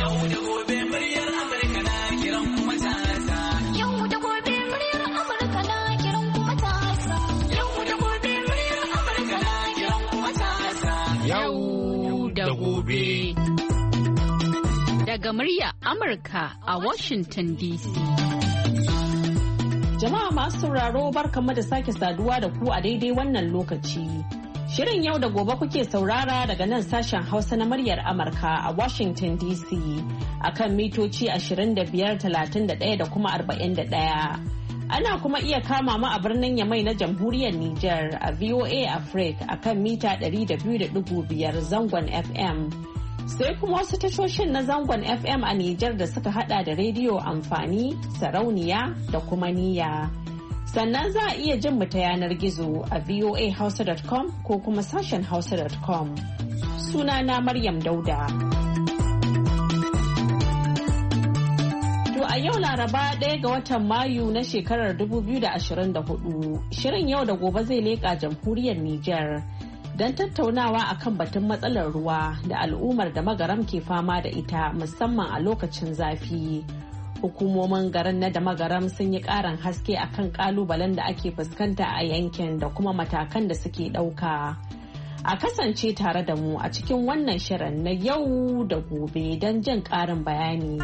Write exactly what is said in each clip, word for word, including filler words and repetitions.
Yau da gobe muryar Amurka na kiran matasa. Yau da gobe muryar Amurka na kiran matasa. Yau da gobe muryar Amurka na kiran matasa. Yau da gobe. Daga murya Amurka a Washington D C. Jama'a masu sauraro barkanmu da sake saduwa da ku a daidai wannan lokaci. Shirin yau da gobe kuke saurara daga nan sashen Hausa na muryar Amurka a Washington D C akan mitoci ashirin da biyar, talatin da ɗaya da kuma arba'in da ɗaya. Ana kuma iya kama mu a birnin Yamai na Jamhuriyar Nijar a V O A Africa akan mita ɗari da biyu da ɗigo biyar zangon F M. Sai kuma wasu tashoshin na zangon F M a Nijar da suka hada da rediyo amfani, sarauniya da kuma niyya. Sannan za a iya jin mu ta yanar gizo a voa hausa dot com ko kuma sashen hausa dot com. Sunana Maryam Dauda. To a yau Laraba ɗaya ga watan Mayu na shekarar dubu biyu da ashirin da hudu, shirin yau da gobe zai leƙa jamhuriyar Nijar. Don tattaunawa akan batun matsalar ruwa da al'ummar da magaram ke fama da ita musamman a lokacin zafi. Hukumomin garin na da magaram sun yi ƙarin haske akan ƙalubalen da ake fuskanta a yankin da kuma matakan da suke ɗauka. A kasance tare da mu a cikin wannan shirin na yau da gobe don jin ƙarin bayani.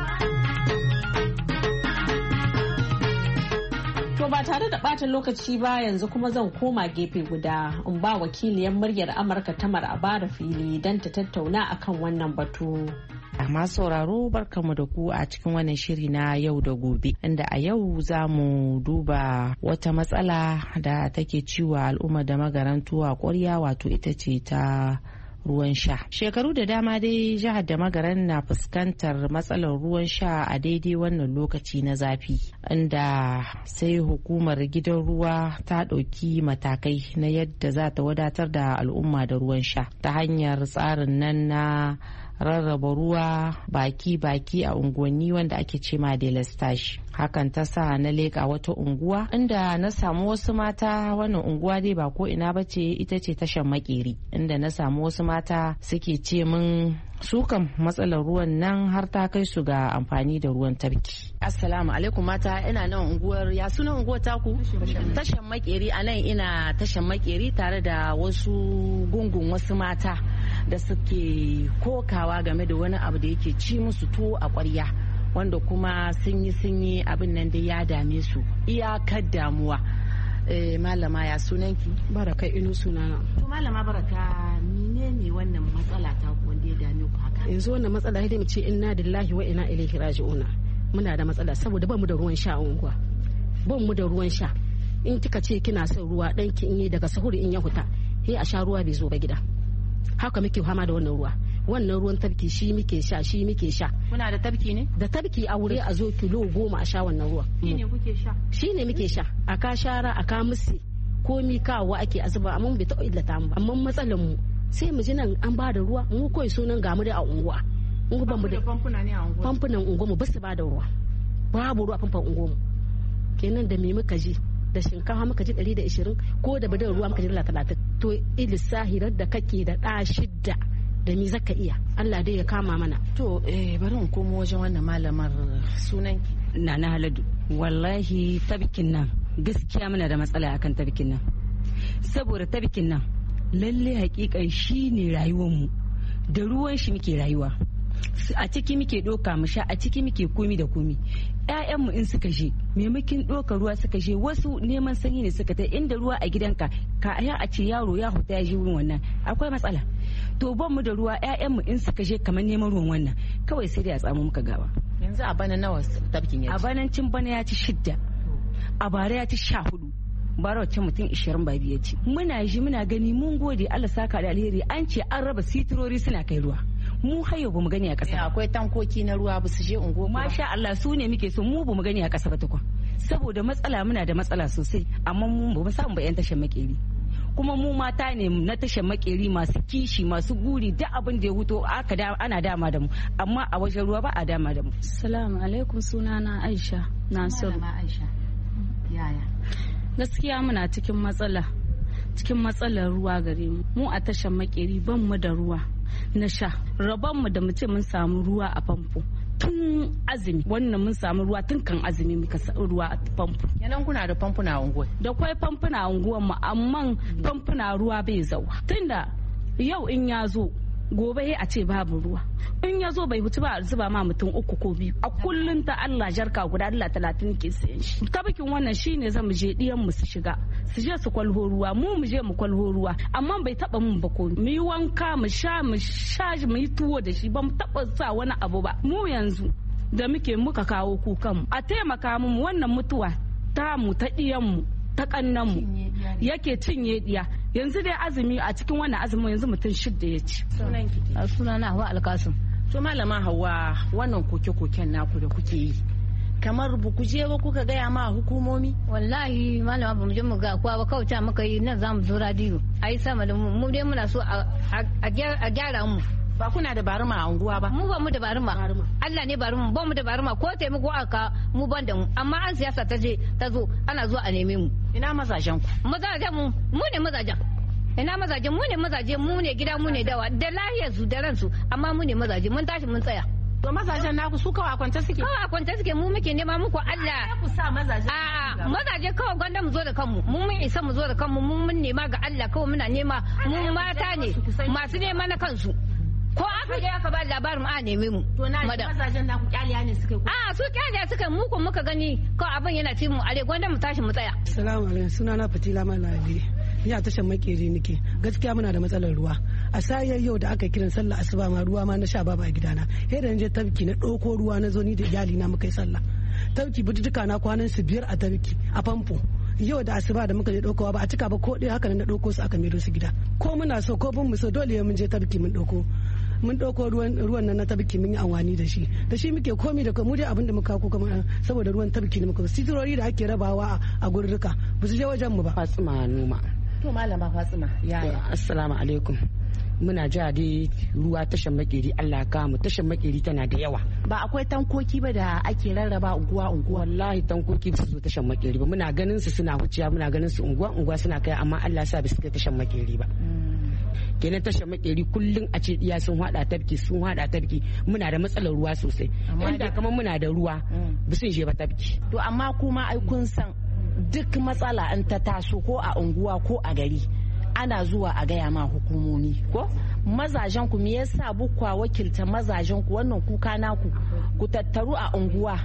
To ba tare da ɓata lokaci ba yanzu kuma zan koma gefe guda in ba wakiliyar muryar Amurka Tamar Abara fili don ta tattauna akan wannan batu. Masu sauraro barkamu da ku a cikin wannan shiri na yau da gobe inda a yau za mu duba wata matsala da take ciwa al'umma da magarantuwa ƙwarya wato ita ce ta ruwan sha. Shekaru da dama dai jihar da magaran na fuskantar matsalar ruwan sha a daidai wannan lokaci na zafi inda sai hukumar gidan ruwa ta ɗauki matakai na yadda za ta wadatar da al'umma da ruwan sha ta hanyar tsarin nan na rarraba ruwa baki-baki a unguwanni wanda ake ce ma delestash. Hakan ta sa na leƙa wata unguwa inda na samu wasu mata, wannan unguwa dai ba ko ina ba ce, ita ce tashan Makeri, inda na samu wasu mata suke ce min su kan matsalar ruwan nan har ta kai su ga amfani da ruwan tafki. Assalamu alaikum mata, ina nan unguwar, ya sunan unguwar taku? Tashan Makeri. A nan ina tashan Makeri tare da wasu gungun wasu mata da suke kokawa game da wani abu da yake ci musu tuwo a ƙwarya, wanda kuma sun yi sun yi abin nan da ya dame su iyakar damuwa. Eh, malama ya sunanki? Baraka Inu sunana. To malama Baraka, menene wannan matsala ta wanda ya dame ku haka? Yanzu wannan matsala sai mu ce inna lillahi wa inna ilaihi raji'una. Muna da matsala saboda ba mu da ruwan sha a unguwa. Ba mu da ruwan sha. In kika ce kina son ruwa danki in yi daga sahuri in ya huta, sai a sha ruwa bai zo ba gida. Haka muke fama da wannan ruwa. Wannan ruwan tabki shi muke sha shi muke sha. Kuna da tabki ne? Da tabki a wuri a zo kilo goma a sha wannan ruwa. Shi ne kuke sha? Shi ne muke sha. A ka shara a ka musi komi kawo ake azuba amma bai taɓa illata mu. Amma matsalar mu sai mu ji nan an ba da ruwa mu kawai sunan gamu da a unguwa. Ungu ban mu da famfuna ne a unguwa. Famfunan unguwa mu ba su ba da ruwa. Babu ruwa famfan unguwa mu. Kenan da me muka ji? Da shinkafa muka ji ɗari da ishirin ko da badan ruwa muka ji dala talatin. To ilisahirar da kake da ɗa shidda da ni zaka iya, Allah dai ya kama mana. To eh bari in komo wajen wannan malamar, sunanki? Nana Haladu. Wallahi tabkin nan gaskiya muna da matsala akan tabkin nan, saboda tabkin nan lalle hakikan shi ne rayuwar mu, da ruwan shi muke rayuwa, a ciki muke doka mu sha, a ciki muke komi da komi. Ƴaƴanmu in suka je maimakin doka ruwa suka je, wasu neman sanyi ne suka ta, inda ruwa a gidanka ka a ce yaro ya huta ya je wurin wannan akwai matsala. To ban mu da ruwa, ƴaƴanmu in suka je kamar neman ruwan wannan kawai sai dai a tsamo muka gawa. Yanzu a bana nawa tabkin ya ci? A banancin bana ya ci shidda, a bara ya ci sha hudu, bara wacce mutum ishirin ba biya ci. Muna ji muna gani, mun gode Allah saka da alheri, an ce an raba sitirori suna kai ruwa, mu hayo bamu gani a ƙasa. Akwai tankoki na ruwa ba su je unguwa. Masha Allah, su ne muke so, mu bamu gani a ƙasa ba tukun, saboda matsala muna da matsala sosai, amma mu ba mu samu ba yan tashan Makeri. Kuma mu mata ne na tashan Makeri masu kishi masu guri, duk abin da ya huto aka da ana dama da mu, amma a wajen ruwa ba a dama da mu. Assalamu alaikum, sunana Aisha Nasiru. Aisha, yaya? Gaskiya muna cikin matsala, cikin matsalar ruwa gare mu. Mu a tashan Makeri ban mu da ruwa. na sha rabonmu da mu ce mun samu ruwa a famfo tun azumi wannan mun samu ruwa tun kan azumi muka samu ruwa a famfo. Yanan kuna da famfuna a unguwa? Da kwai famfuna a unguwar mu amma famfuna ruwa bai zauwa. Tunda yau in ya zo gobe a ce babu ruwa in ya zo bai hutu ba a zuba ma mutum uku ko biyu a kullun ta Allah jarka guda Allah talatin ke sayan shi. Tabikin wannan shine zamu je diyan mu su shiga su je su kwalho ruwa mu mu je mu kwalho ruwa amma bai taba mun ba ko mu yi wanka mu sha mu sha mu yi tuwo da shi ba mu taba sa wani abu ba. Mu yanzu da muke muka kawo kukan mu a taimaka mu wannan mutuwa ta mu ta diyan mu ta kannan mu yake cinye diya. Yanzu dai azumi a cikin wannan azumin yanzu mutum shidda ya ci. Suna na Hawa Alkasim. To malama Hawa wannan koke-koken naku da kuke yi kamar bu ku je ba kuka gaya ma hukumomi? Wallahi malama ba mu je mu ga kowa ba kawai ta muka yi nan za mu zo radiyo ai sama da mu dai muna so a gyara mu. Ba kuna da baruma a unguwa ba? Mu ba mu da baruma. Allah ne baruma ba mu da baruma ko taimako aka mu ban da mu amma an siyasa ta je ta zo ana zuwa a neme mu. Ina mazajen ku? Mazajen mu mu ne mazajen. Ina mazajen mu ne mazaje mu ne gida mu ne dawa da lahiyar su da ransu amma mu ne mazaje mun tashi mun tsaya. To mazajen naku su kawai kwanta suke? Kawai kwanta suke mu muke nema muku Allah. Ku sa mazaje. A'a mazaje kawai gwanda mu zo da kanmu mu mun isa mu zo da kanmu mu mun nema ga Allah kawai muna nema mu mata ne masu nema na kansu. Ko aka je aka ba labarin a neme mu. To na mazajen naku kyaliya ne suka yi. A su kyaliya suka mu ko muka gani kawai abin yana ci mu are gwanda mu tashi mu tsaya. Assalamu alaikum sunana Fatila Malali. Ni a tashar makeri nake gaskiya muna da matsalar ruwa a sayar yau da aka kiran sallah asuba ma ruwa ma na sha babu a gidana sai da je tabki na ɗauko ruwa na zo ni da iyali na muka yi sallah tabki bututuka na kwanan su biyar a tabki a famfo yau da asuba da muka je ɗaukowa ba a cika ba ko ɗaya haka na ɗauko su aka mero su gida ko muna so ko bin mu so dole mun je tabki mun ɗauko mun ɗauko ruwan ruwan nan na tabki mun yi amfani da shi da shi muke komi da mu dai abin da muka ko kamar saboda ruwan tabki ne muka sitirori da ake rabawa a gurruka ba su je wajen mu ba. Fatsima Numa. To malama Fatsima yaya? Assalamu alaikum. Muna ja dai ruwa tashan makeri Allah ka mu tashan makeri tana da yawa. Ba akwai tankoki ba da ake rarraba unguwa unguwa? Wallahi tankoki ba su zo tashan makeri ba muna ganin su suna wuciya muna ganin su unguwa unguwa suna kai amma Allah sa ba su kai tashan makeri ba. Kenan tashan makeri kullun a ce diya sun hada tabki sun hada tabki muna da matsalar ruwa sosai. Inda kamar muna da ruwa ba sun je ba tabki. To amma kuma ai kun san duk matsala an ta taso ko a unguwa ko a gari ana zuwa a gaya ma hukumomi ko mazajen ku me yasa bukwa wakilta mazajen ku wannan kuka naku ku tattaru a unguwa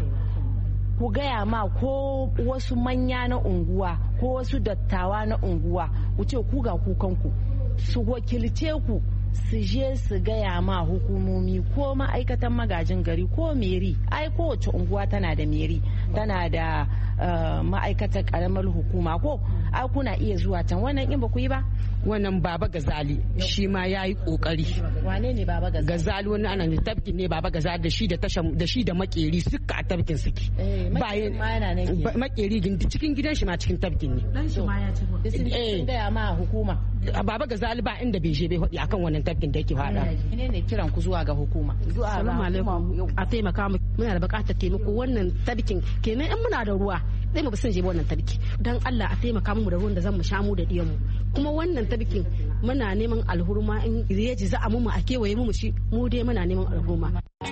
ku gaya ma ko wasu manya na unguwa ko wasu dattawa na unguwa ku ce ku ga kukanku su wakilce ku su je su gaya ma hukumomi ko ma'aikatan magajin gari ko meri ai kowace unguwa tana da meri tana da ma'aikatar karamar hukuma ko ai kuna iya zuwa can wannan in ba ku yi ba. Wannan Baba Gazali shi ma ya yi kokari. Wane ne Baba Gazali? Gazali wani ana ne tabkin ne Baba Gazali da shi da tashan da shi da makeri suka a tabkin suke. Bayan makeri cikin gidan shi ma cikin tabkin ne. Dan shi ma ya ci ba. Sun gaya ma hukuma. Baba Gazali ba inda bai je bai hodi akan wannan tabkin da yake fada. Ne ne kiran ku zuwa ga hukuma? Assalamu alaikum. A taimaka mu muna da bukatar taimako wannan tabkin kenan in muna da ruwa sai mu sun je wannan tabki dan Allah a taimaka mu da ruwan da zan mu sha mu da diyan mu kuma wannan tabkin muna neman alhurma in yaji za a mu a kewaye mu shi mu dai muna neman alhurma.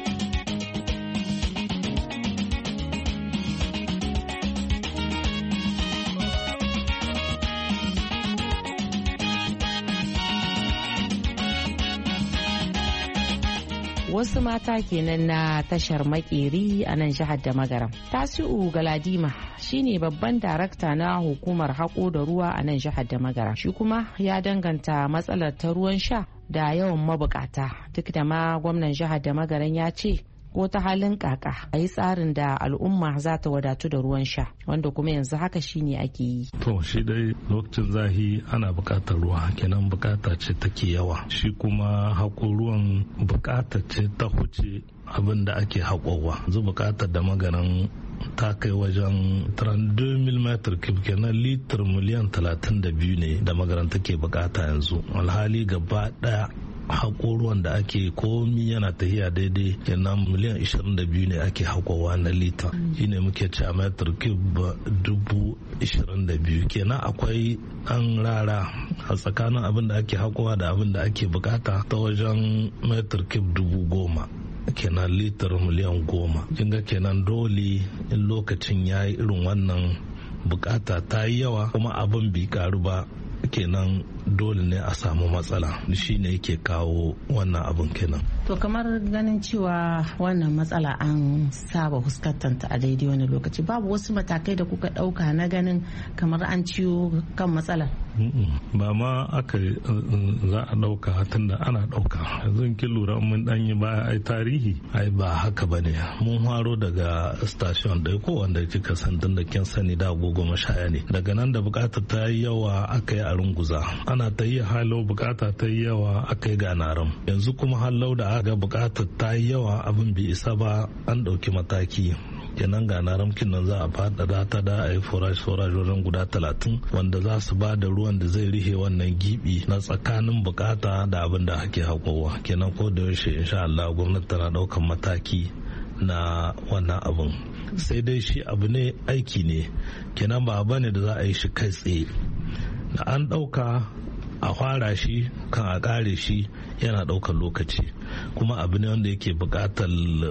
Wasu mata kenan na tashar makeri a nan jihar da magaram. Tasi'u Galadima shine babban darakta na hukumar haƙo da ruwa a nan jihar da magaram. Shi kuma ya danganta matsalar ta ruwan sha da yawan mabukata duk da ma gwamnan jihar da magaram ya ce ko ta halin kaka a yi tsarin da al'umma za ta wadatu da ruwan sha wanda kuma yanzu haka shine ake yi. To shi dai lokacin zahi ana bukatar ruwa kenan bukata ce take yawa shi kuma haƙo ruwan bukata ce ta huce abin da ake haƙowa yanzu bukatar da maganan ta kai wajen trente-deux mille meter cube kenan litir miliyan talatin da biyu ne da magaran take bukata yanzu. Alhali gaba daya haƙo ruwan da ake komi yana tahiya daidai kenan miliyan ishirin da biyu ne ake haƙowa na lita, shine muke ci a meter cube dubu ishirin da biyu. Kenan akwai an rara a tsakanin abin da ake haƙowa da abin da ake bukata ta wajen meter cube dubu goma, kenan litar miliyan goma. Kinga kenan dole in lokacin ya yi irin wannan bukata ta yi yawa kuma abin bai karu ba, kenan dole ne a samu matsala, shi ne yake kawo wannan abin kenan. To kamar ganin cewa wannan matsala an saba fuskantanta a daidai wani lokaci, babu wasu matakai da kuka dauka na ganin kamar an ciwo kan matsalar? Ba ma aka za a dauka tunda ana dauka yanzu kin lura mun dan yi baya ai tarihi ai ba haka bane. Mun haro daga station da ko wanda kika san tun da kin sani da gogo mashaya ne, daga nan da bukatar ta yi yawa aka yi a runguza, ana ta yi halo bukata ta yi yawa aka yi ganaram. Yanzu kuma halau da aka bukatar ta yi yawa abin bai isa ba, an dauki mataki, kenan ga naramkin nan za a faɗaɗa ta da a yi forage forage wajen guda talatin wanda za su ba da ruwan da zai rihe wannan gibi na tsakanin bukata da abin da ake haƙowa. Kenan ko da yaushe insha Allah gwamnati tana ɗaukan mataki na wannan abin, sai dai shi abu ne aiki ne, kenan ba bane da za a yi shi kai tsaye, da an ɗauka a fara shi kan a ƙare shi yana ɗaukar lokaci, kuma abu ne wanda yake buƙatar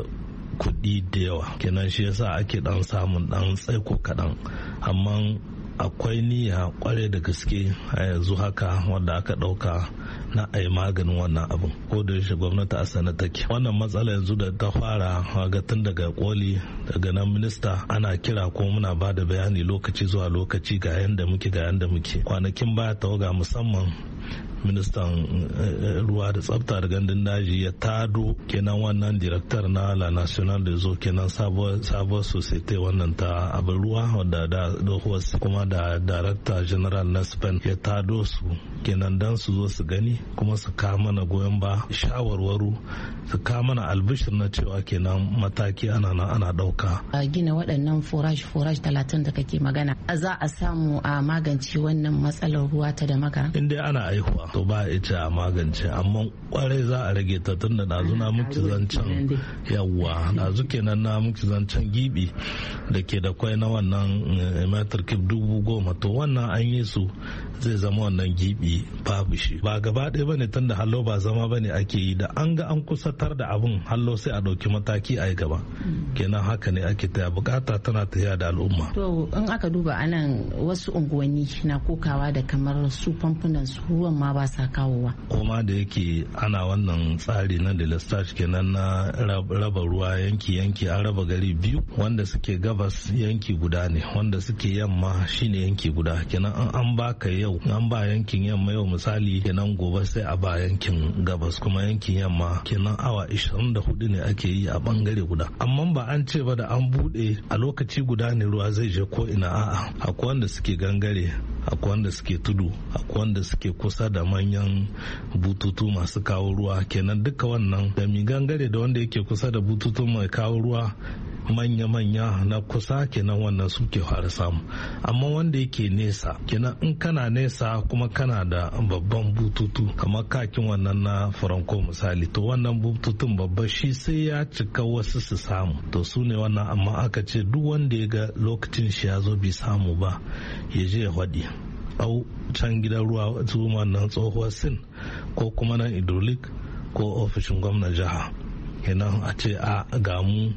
kuɗi da yawa, kenan shi yasa ake dan samun dan tsaiko kaɗan, amma akwai niyya kware da gaske a yanzu haka wanda aka ɗauka na a yi maganin wannan abin. Ko da yaushe gwamnati a sana take wannan matsala yanzu da ta fara ga tun daga koli daga nan minista ana kira ko muna ba da bayani lokaci zuwa lokaci ga yanda muke ga yanda muke. Kwanakin baya tawaga musamman ministan ruwa da tsafta da gandun daji ya tado kenan wannan director na la national da zo kenan sabuwar society wannan ta abin ruwa wadda da kuma da director general na spain ya tado su kenan dan su zo su gani kuma su kawo mana goyon ba shawarwaru, su kawo mana albishir na cewa kenan mataki ana nan ana dauka. A gina waɗannan forage forage talatin da kake magana za a samu a magance wannan matsalar ruwa ta da magana. Inda ana aihuwa to ba ita a magance, amma kwarai za a rage ta tun da dazu na muke zancen yawa dazu kenan na muke zancen gibi da ke da kwai na wannan metar kib dubu goma, to wannan an yi su zai zama wannan gibi babu shi. Ba gaba ɗaya bane tun da hallo ba zama bane ake yi, da an ga an kusatar da abun hallo sai a ɗauki mataki a yi gaba, kenan haka ne ake taya bukata tana tafiya da al'umma. To in aka duba anan wasu unguwanni na kokawa da kamar su famfunan su ruwan ma ba sa kawowa. Kuma da yake ana wannan tsari na delestage kenan na raba ruwa yanki yanki, an raba gari biyu, wanda suke gabas yanki guda ne, wanda suke yamma shine yanki guda. Kenan an baka yau an ba yankin yamma yau misali, kenan gobe sai a ba yankin gabas kuma yankin yamma, kenan awa ishirin da hudu ne ake yi a bangare guda. Amma ba an ce ba da an bude a lokaci guda ne ruwa zai je ko ina, a'a akwai wanda suke gangare, akwai wanda suke tudu, akwai wanda suke kusa da manyan bututu masu kawo ruwa. Kenan duka wannan da mi gangare da wanda yake kusa da bututu mai kawo ruwa manya-manya na kusa, kenan wannan suke fara samu. Amma wanda yake nesa, kenan in kana nesa kuma kana da babban bututu kamar kakin wannan na Franco misali, to wannan bututun babba shi sai ya cika wasu su samu, to su ne wannan. Amma aka ce duk wanda ya ga lokacin shi ya zo bai samu ba ya je ya faɗi au can gidan ruwa su wannan tsohuwar sin ko kuma nan hydraulic ko ofishin gwamnan jiha, kenan a ce a ga mu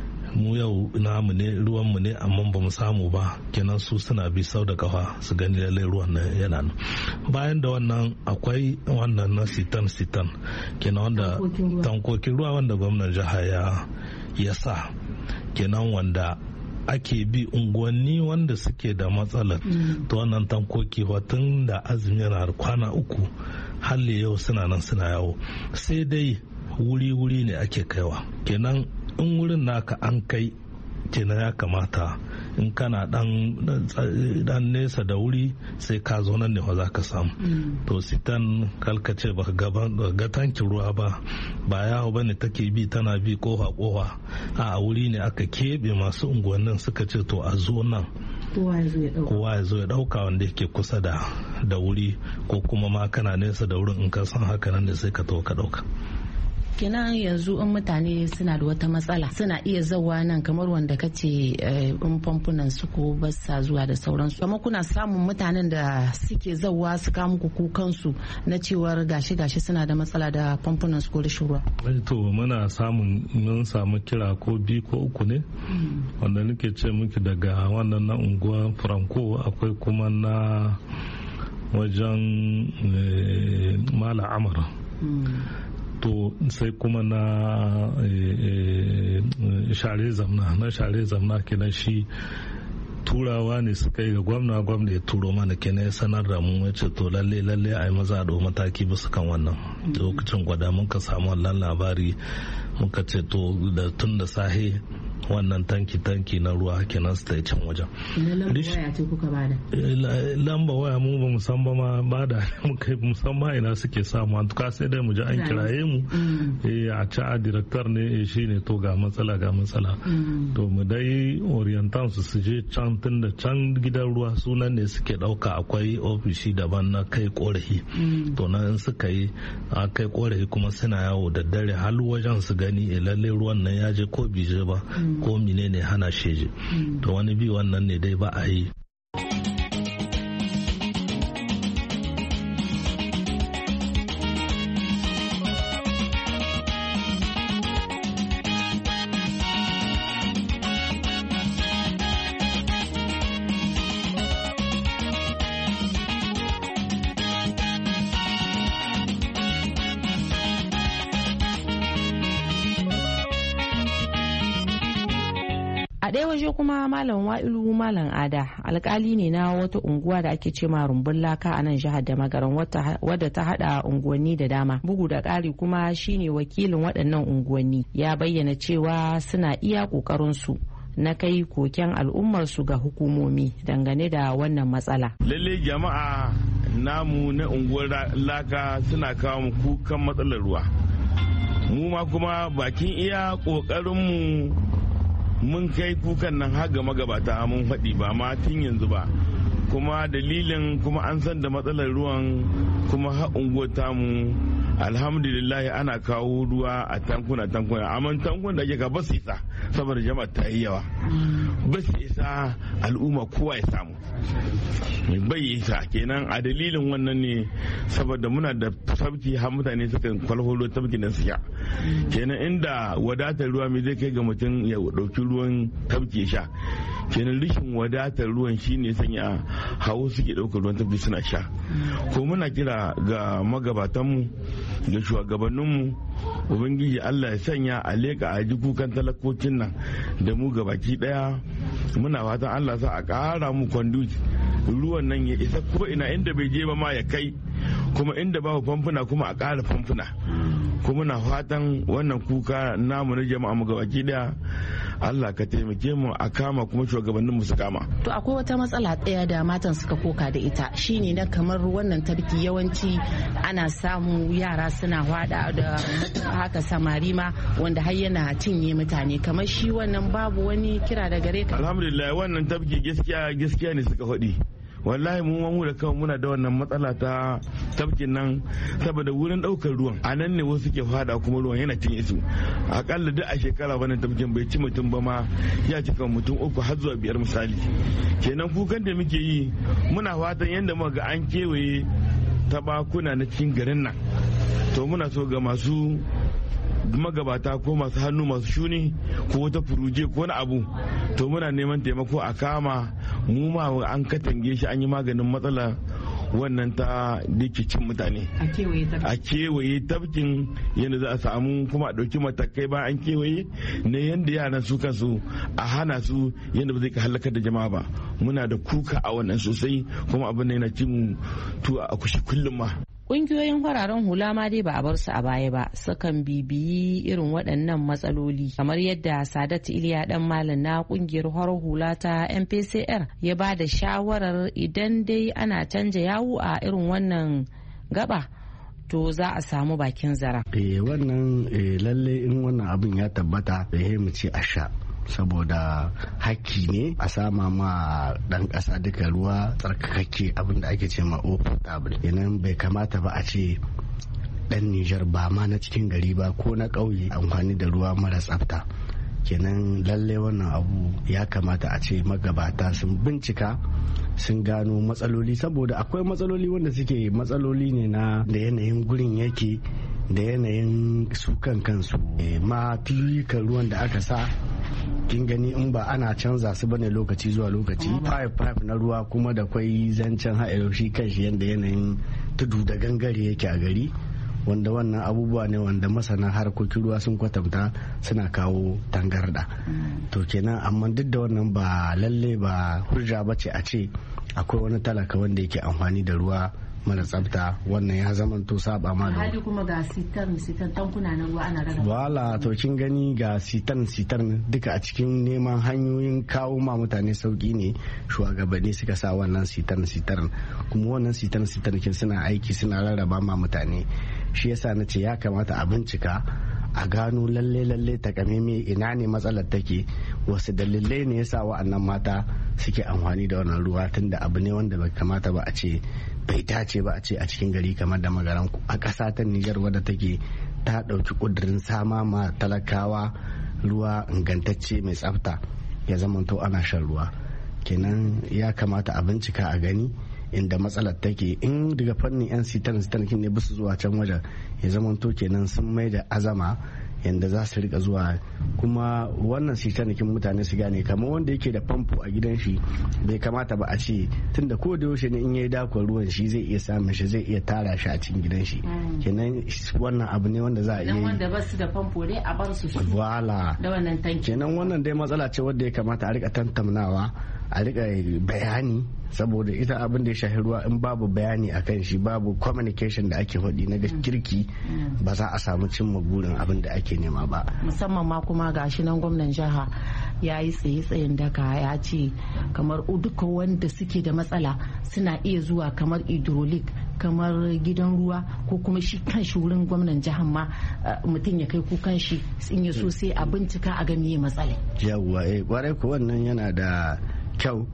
mu yau namu ne ruwan mu ne amma ba mu samu ba, kenan su suna bi sau da kafa su gani lalle ruwan nan yana nan. Bayan da wannan akwai wannan na sitan sitan kenan wanda tankokin ruwa wanda gwamnan jiha ya ya sa, kenan wanda ake bi unguwanni wanda suke da matsalar to wannan tankoki watan da azumi yana kwana uku halle yau suna nan suna yawo, sai dai wuri-wuri ne ake kaiwa. Kenan in wurin naka an kai, kenan ya kamata in kana dan nesa da wuri sai ka zo nan ne za ka samu. To sitan kalkace ba ga tankin ruwa ba ba yawo bane take bi tana bi kofa kofa a wuri ne aka keɓe masu unguwannin suka ce to a zo nan kowa ya zo ya dauka wanda yake kusa da da wuri ko kuma ma kana nesa da wurin in ka san haka nan ne sai ka to ka dauka. Kenan yanzu in mutane suna da wata matsala suna iya zawa nan kamar wanda kace in famfunan su ko ba sa zuwa da sauransu, amma kuna samun mutanen da suke zawa su kawo muku kukansu na cewar gashi gashi suna da matsala da famfunan su ko rashin ruwa? To muna samun mun samu kira ko biyu ko uku ne wanda nake ce miki daga wannan na unguwa Franco, akwai kuma na wajen Mala Amara. To sai kuma na share zamna na share zamna kenan shi turawa ne suka yi ga gwamna gwamna ya turo mana kenan ya sanar da mu ya ce to lalle lalle a yi maza da mataki bisa kan wannan lokacin gwada muka samu wannan labari muka ce to da tun da sahe wannan tanki tanki na ruwa kenan su ta can wajen. Lamba waya ce kuka bada? Lamba waya mu ba musan ba ma bada muka musamman ina suke samu an tuka sai dai mu ji an kiraye mu a ci a director ne shi ne to ga matsala ga matsala to mu dai orientan su su je can tun da can gidan ruwa sunan ne suke dauka akwai ofishi daban na kai korafi to nan suka yi a kai korafi kuma suna yawo da dare har wajen su gani lalle ruwan nan ya je ko bije ba ko menene hana sheje to wani bi wannan ne dai ba a yi. A ɗaya waje kuma Malam Wa'ilu Malam Ada alkali ne na wata unguwa da ake ce ma rumbun laka a nan jihar da Magaran wadda ta hada unguwanni da dama. Bugu da ƙari kuma shine wakilin waɗannan unguwanni ya bayyana cewa suna iya ƙoƙarinsu na kai koken al'ummarsu ga hukumomi dangane da wannan matsala. Lalle jama'a namu na unguwar laka suna kawo mu kukan matsalar ruwa. Mu ma kuma bakin iya ƙoƙarinmu mun kai kukan nan har ga magabata mun faɗi ba ma tun yanzu ba, kuma dalilin kuma an san da matsalar ruwan kuma har unguwar tamu alhamdulillah ana kawo ruwa a tankuna tankuna amma tankuna da ake ka ba su isa saboda jama'a ta yi yawa ba su isa al'umma kowa ya samu bai isa kenan a dalilin wannan ne saboda muna da sabti har mutane suka kwalholo tabki na siya kenan inda wadatar ruwa mai zai kai ga mutum ya dauki ruwan tabki sha kenan rishin wadatar ruwan shine sanya hawo suke daukar ruwan tabki suna sha ko muna kira ga magabatanmu da shugabanninmu ubangiji Allah ya sanya a leka a ji kukan talakokin nan da mu gabaki daya muna fatan Allah sa a kara mu conduit ruwan nan ya isa ko ina inda bai je ba ma ya kai kuma inda babu famfuna kuma a kara famfuna kuma muna fatan wannan kuka namu na jama'a mu gabaki daya Allah ka taimake mu a kama kuma shugabanninmu su kama. To akwai wata matsala ɗaya da matan suka koka da ita shine na kamar wannan tarki yawanci ana samu yara suna hwada da haka samari ma wanda har yana cinye mutane kamar shi wannan babu wani kira da gare ka. Alhamdulillah wannan tabki gaskiya gaskiya ne suka faɗi. Wallahi mu mu da kanmu muna da wannan matsala ta tafkin nan saboda wurin daukar ruwan a nan ne wasu ke fada kuma ruwan yana cinye su akalla duk a shekara wannan tafkin bai ci mutum ba ma ya cika mutum uku har zuwa biyar misali kenan kukan da muke yi muna fatan yadda muka ga an kewaye tabakuna na cikin garin nan to muna so ga masu magabata ko masu hannu masu shuni ko wata furuje ko wani abu to muna neman taimako a kama mu ma an katange shi an yi maganin matsala wannan ta cin mutane a kewaye tafkin yadda za a samu kuma a ɗauki matakai ba an kewaye na yadda yaran su kansu a hana su yadda ba zai ka halakar da jama'a ba muna da kuka a wannan sosai kuma abin da yana cin tuwa a kushi kullum ma. Ƙungiyoyin fararen hula ma dai ba a bar su a baya ba, sukan bibiyi irin waɗannan matsaloli kamar yadda Sadat Iliya dan malam na ƙungiyar farar hula ta M P C R ya ba da shawarar idan dai ana canja yawu a irin wannan gaba to za a samu bakin zara. Eh wannan lalle in wannan abin ya tabbata bai mu ce a sha. Saboda hakki ne a sama ma dan kasa duka ruwa tsarkakakke abinda ake ce ma potable. Yanan bai kamata ba a ce dan Nijar ba ma na cikin gari ba ko na ƙauye amfani da ruwa mara tsafta. Kenan lalle wannan abu ya kamata a ce magabata sun bincika sun gano matsaloli, saboda akwai matsaloli wanda suke matsaloli ne na da yanayin gurin yake da yanayin su kan kansu ma tuyukan ruwan da aka sa kin gani in ba ana canza su bane lokaci zuwa lokaci pipe pipe na ruwa kuma da kwai zancen haɗe shi kanshi yadda yanayin tudu da gangare yake a gari, wanda wannan abubuwa ne wanda masana harkokin ruwa sun kwatanta suna kawo tangarda. To kenan amma duk da wannan ba lalle ba hujja bace a ce akwai wani talaka wanda yake amfani da ruwa mara tsafta, wannan ya zama to saba ma da hali kuma ga sitan sitan tankuna na ruwa ana rarraba wala to kin gani ga sitan sitan duka a cikin neman hanyoyin kawo ma mutane sauki ne shugabanni suka sa wannan sitan sitan, kuma wannan sitan sitan kin suna aiki suna rarraba ma mutane. Shi yasa na ce ya kamata a bincika a gano lalle lalle takameme ina ne matsalar take, wasu dalilai ne yasa wa'annan mata suke amfani da wannan ruwa, tunda abu ne wanda bai kamata ba a ce bai dace ba a ce a cikin gari kamar da magaran a ƙasa ta Nijar wadda take ta ɗauki ƙudurin sama ma talakawa ruwa ingantacce mai tsafta ya zamanto ana shan ruwa. Kenan ya kamata a bincika a gani inda matsalar take, in daga fannin yan sitan sitan ne basu zuwa can wajen ya zamanto kenan sun mai da azama yanda za su rika zuwa. Kuma wannan sitanikin mutane su gane kamar wanda yake da famfo a gidan shi bai kamata ba a ce tunda ko da yaushe ne in yayi dakon ruwan shi zai iya samun shi zai iya tara shi a cikin gidan shi. Kenan wannan abu ne wanda za a iya wanda ba su da famfo dai a bar su wala da wannan tanki. Kenan wannan dai matsala ce wadda ya kamata a rika tantamnawa a rika bayani, saboda ita abin da ya shahi ruwa in babu bayani a kan shi babu communication da ake faɗi na kirki ba za a samu cimma burin abin da ake nema ba. Musamman ma kuma gashi nan gwamnan jiha ya yi tsaye tsayin daka ya ce kamar duka wanda suke da matsala suna iya zuwa kamar hydraulic kamar gidan ruwa ko kuma shi kan shi wurin gwamnan jihar ma mutum ya kai kukan shi in ya so sai a bincika a ga meye matsala. Yawwa eh kwarai ko wannan yana da kyau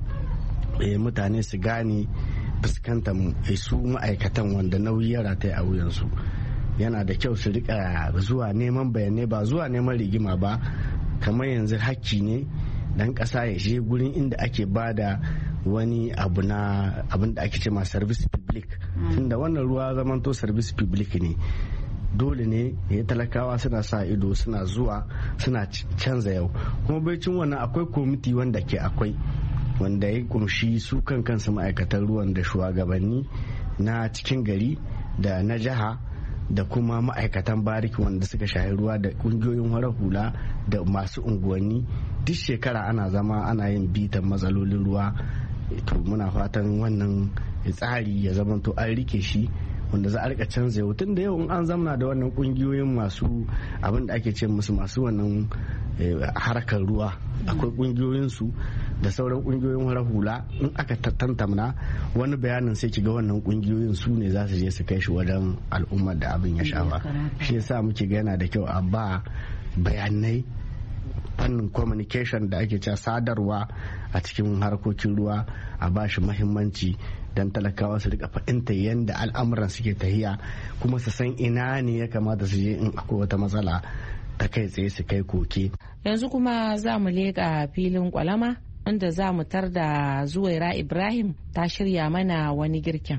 mutane su gane fuskantar su ma'aikatan wanda nauyi ya rataya a wuyansu. Yana da kyau su rika zuwa neman bayanai ba zuwa neman rigima ba, kamar yanzu hakki ne dan kasa ya je gurin inda ake bada wani abu na abin da ake cema service public, tunda wannan ruwa zamanto service public ne. Dole ne ya talakawa suna sa ido suna zuwa suna canza yau, kuma baicin wannan akwai komiti wanda ke akwai wanda ya kunshi su kan kansu ma'aikatan ruwan da shugabanni na cikin gari da na jiha da kuma ma'aikatan bariki wanda suka shahi ruwa da kungiyoyin farar hula da masu unguwanni. Duk shekara ana zama ana yin bitan matsalolin ruwa. To muna fatan wannan tsari ya zama to an rike shi wanda za a rika canza yau, tun da yau in an zamana da wannan kungiyoyin masu abin da ake ce musu masu wannan harkar ruwa, akwai kungiyoyin su da sauran kungiyoyin farar hula, in aka tantamna wani bayanin sai kiga wannan kungiyoyin su ne za su je su kai shi wajen al'ummar da abin ya shafa. Shi yasa muke ga yana da kyau a ba bayanai fannin communication da ake cewa sadarwa a cikin harkokin ruwa a ba shi muhimmanci don talakawa su rika fahimta yadda al'amuran suke tahiya, kuma su san ina ne ya kamata su je in akwai wata matsala ta kai tsaye su kai koke. Yanzu kuma za mu leƙa filin kwalama inda za mu tar da Zuwaira Ibrahim ta shirya mana wani girkin.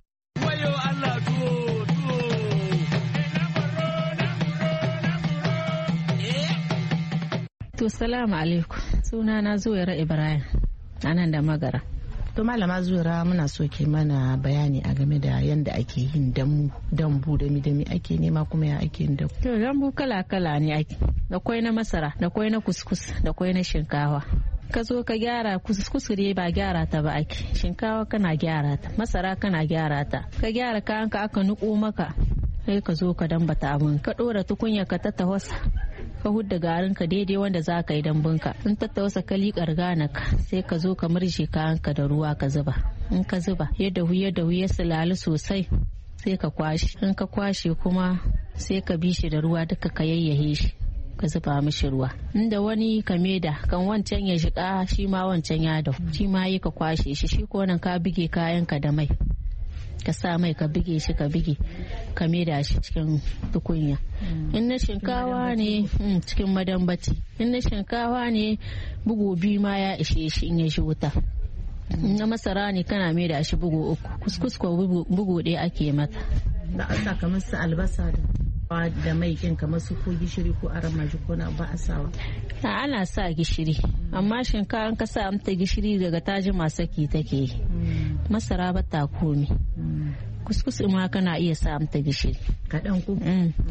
To salamu alaikum, suna na Zuwaira Ibrahim anan da magara. To malama Zuwaira muna so ke mana bayani a game da yanda ake yin dambu dambu da midami ake nema kuma ya ake yin dambu. To dambu kala kala ne ake, da kwai na masara da kwai na kuskus da kwai na shinkawa. ka zo ka gyara kusure ba gyara ta ba ake. Shinkawa kana gyara ta, masara kana gyara ta, ka gyara kayan ka aka nuko maka sai ka zo ka dambata abin ka dora tukunya ka ta tawasa ka hudda garin ka daidai wanda za ka yi dambun ka. In ta tawasa ka liƙar ganak sai ka zo ka murje kayan ka da ruwa ka zuba. In ka zuba yadda hu yadda hu ya sulali sosai sai ka kwashe. In ka kwashe kuma sai ka bi shi da ruwa duka ka yayyahe shi ka zuba mishi ruwa. Inda wani ka meda kan wancan ya shiga shi ma wancan ya dau shi ma yi ka kwashe shi shi ko nan ka bige kayan ka da mai ka sa mai ka bige shi ka bige ka maida shi cikin tukunya. In na shinkawa ne cikin madambaci, in na shinkawa ne bugu biyu ma ya ishe shi in ya shi wuta. In na masara ne kana maida shi bugu uku, kuskus ko bugu ɗaya ake mata. Da a sa kamar su albasa da mai kin kamar su ko gishiri ko aramaji ko na ba a sawa. Ana sa gishiri amma shinkawa ka sa mata gishiri daga taji masaki take. Masara ba ta komi. Kuskus ma kana iya sa mata gishiri kaɗan ku.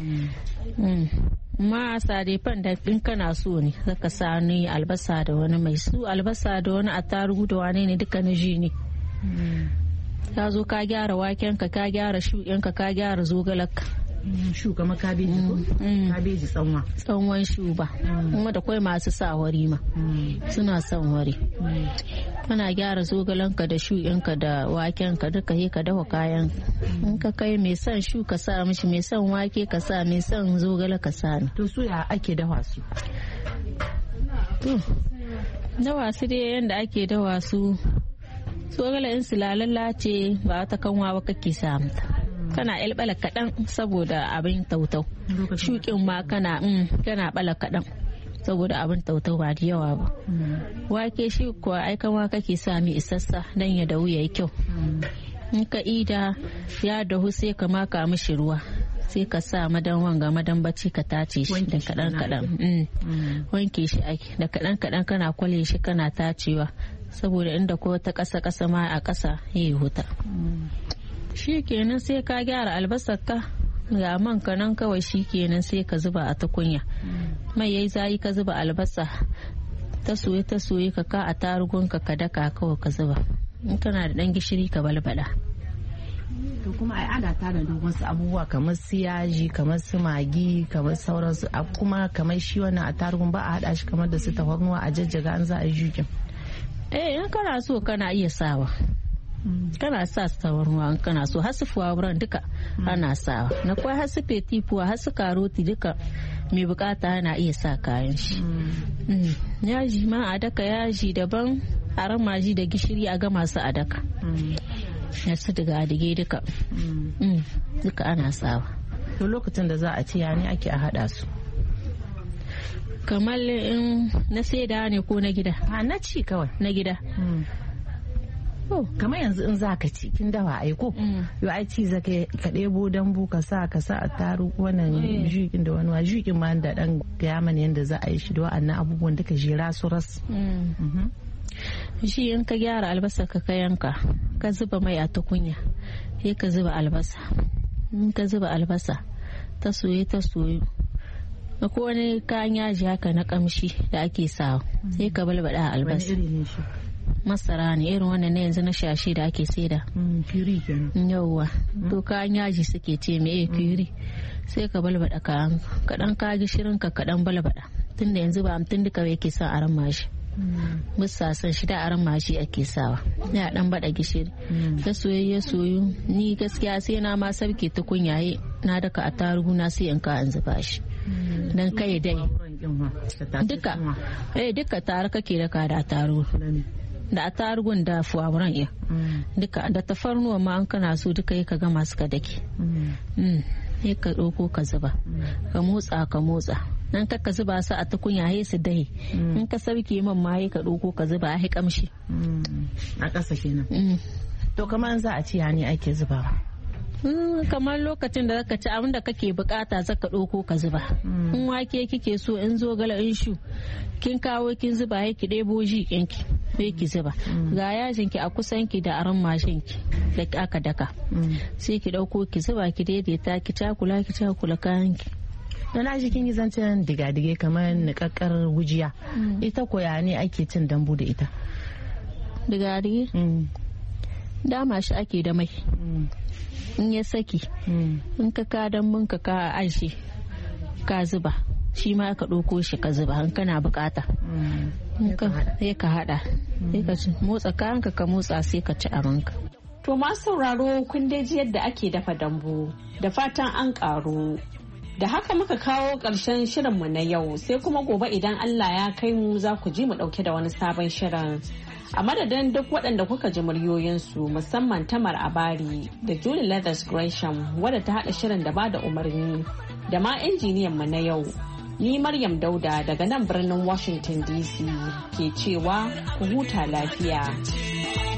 Ma sadefan da in kana so ne zaka sa ni albasa da wani mai su albasa da wani attarugu da wane ne duka na ji ne. Ka zo ka gyara waken ka ka gyara shuɗin ka ka gyara zogalaka. Shu kamar kabeji ko? Kabeji tsanwa. Tsanwan shu ba. Kuma da kwai masu sa wari ma. Suna son wari. Kana gyara zogalanka da shuɗinka da wakenka duka he ka dafa kayan. In ka kai mai son shu ka sa mishi, mai son wake ka sa, mai son zogala ka sa. To su ya ake dafa su? To dawa su dai yanda ake dawa su. Zogala in su lalala ce ba ta kanwa ba kake sa mata. Kana bala kaɗan saboda abin tautau. Shukin ma kana kana bala kaɗan saboda abin tautau ba da yawa ba. Wake shi kuwa aika ma kake sami isassa dan ya dahu yayi kyau. In ka ida ya dahu sai ka maka mishi ruwa sai ka sa madan wanga madan bacci ka tace shi da kaɗan kaɗan. Wanke shi ake da kaɗan kaɗan kana kwale shi kana tacewa saboda inda ko ta ƙasa ƙasa ma a ƙasa yayi huta. Shi kenan sai ka gyara albasar ka ga man ka nan kawai shi kenan sai ka zuba a tukunya. Mai yayi zayi ka zuba albasa ta soye ta soye ka ka a tarugun ka ka daka kawai ka zuba. In kana da dan gishiri ka balbada. To kuma ai ana tana da wasu abubuwa kamar su yaji kamar su magi kamar sauransu kuma kamar shi wannan a tarugun ba a hada shi kamar da su tafarnuwa a jajjaga an za a yi jukin. Eh in kana so kana iya sawa. Kana sa tawarnuwa kana so hasu fuwa duka ana sawa na kwai hasu fetifuwa hasu karoti duka mai bukata yana iya sa kayan shi. Yaji ma a daka yaji daban haram maji da gishiri a gama su a daka ya su daga adige duka duka ana sawa. To lokacin da za a ci ya ne ake a hada su? Kamar in na saida ne ko na gida? Na ci kawai na gida. Kamar yanzu in za ka ci kin dawa aiko yau ai ci zaka ka ɗebo dambu ka sa ka sa a taru wannan jukin da wani wa jukin ma da dan gaya mana yanda za a yi shi da wa'annan abubuwan duka jera su ras. Shi in ka gyara albasa ka ka yanka ka zuba mai a tukunya sai ka zuba albasa. In ka zuba albasa ta soye ta soyu ko wani kayan yaji haka na kamshi da ake sawa sai ka balbada albasa. Masara ne irin wannan na yanzu na shashi da ake saida. Kiri kenan. Yawwa. To kayan yaji suke ce me kiri. Sai ka balbada kayan kadan ka gishirin ka kadan balbada. Tunda yanzu ba amtun duka yake sa aran mashi. Musa san shi da aran mashi ake sawa. Ya dan bada gishiri. Ta soyayya soyu ni gaskiya sai na ma sabke tukunyaye na daka a tarugu na sai in ka an zuba shi. Dan kai dai. Duka. Eh duka tare kake daka da tarugu. Da tarugun da fuwaburan iya duka da tafarnuwa ma an kana so duka yi ka gama su ka dake sai ka ɗauko ka zuba ka motsa ka motsa nan ka zuba su a tukunya sai su dahe in ka sauke man ma ka ɗauko ka zuba a kamshi a ƙasa kenan. To kamar za a ci ya ne ake zuba? Kamar lokacin da zaka ci abin da kake bukata zaka ɗauko ka zuba. In wake kike so in zo gala in shu kin kawo kin zuba ya ki ɗebo ji kinki sai ki zuba. Ga yajin ki a kusan ki da aran mashin ki da aka daka sai ki ɗauko ki zuba ki daidaita ki cakula ki cakula kayan ki da na ji kin yi zancen diga-dige kamar nikakkar gujiya ita koya ne ake cin dambu da ita diga-dige dama shi ake da mai in ya saki in ka ka dambun ka ka aji ka zuba shi ma ka ɗauko shi ka zuba in kana bukata sai ka hada sai ka motsa kayanka ka motsa sai ka ci abinka. To masu sauraro kun dai ji yadda ake dafa dambu da fatan an karu. Da haka muka kawo ƙarshen shirinmu na yau sai kuma gobe idan Allah ya kai mu za ku ji mu ɗauke da wani sabon shirin. A madadin duk waɗanda kuka ji muryoyinsu musamman Tamar Abari da Julie Leathers Gresham wadda ta haɗa shirin da ba da umarni da ma injiniyan mu na yau. Ni Maryam Dauda daga nan birnin Washington D C ke cewa ku huta lafiya.